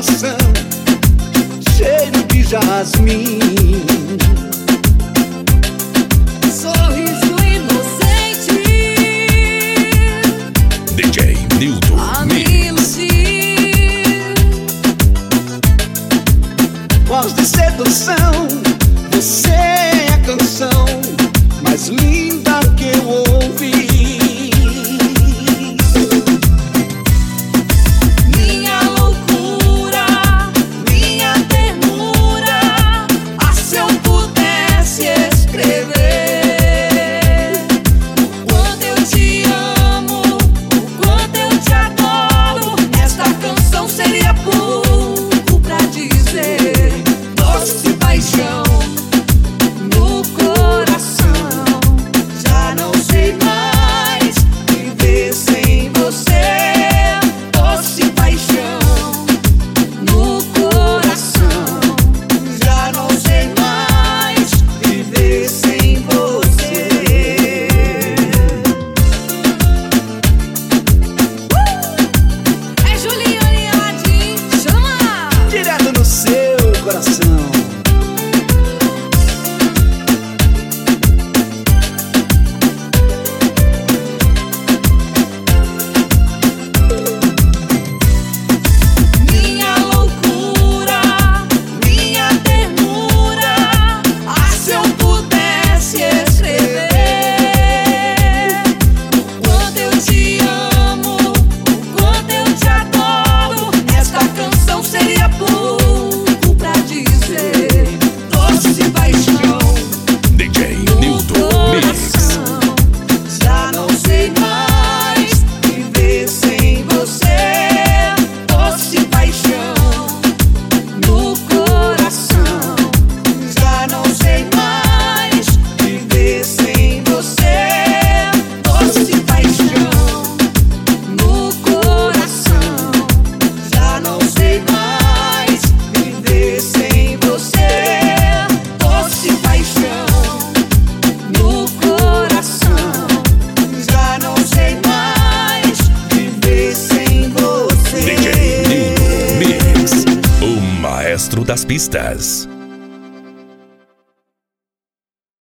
coração, cheiro de jasmim. Sorriso inocente, DJ Nilton a me iludir. Voz de sedução, você é a canção mais linda que eu ouvi. Minha loucura, minha ternura, ah, se eu pudesse escrever o quanto eu te amo, o quanto eu te adoro, esta canção seria pouco pra dizer. Doce paixão no coração, já não sei mais viver sem você. Doce paixão no coração, já não sei mais viver sem você. É Juliane Aladim, chama! Direto no seu coração. Minha loucura, minha ternura, ah, se eu pudesse escrever o quanto eu te amo, o quanto eu te adoro, esta canção seria pouco pra dizer. Doce paixão DJ no Nilton Mix. coração, já não sei mais viver sem você. Doce paixão no coração, já não sei mais viver sem você. Doce paixão no coração, já não sei mais viver sem você. Doce paixão no coração, já não sei mais viver sem você. DJ Nilton Mix, o maestro das pistas.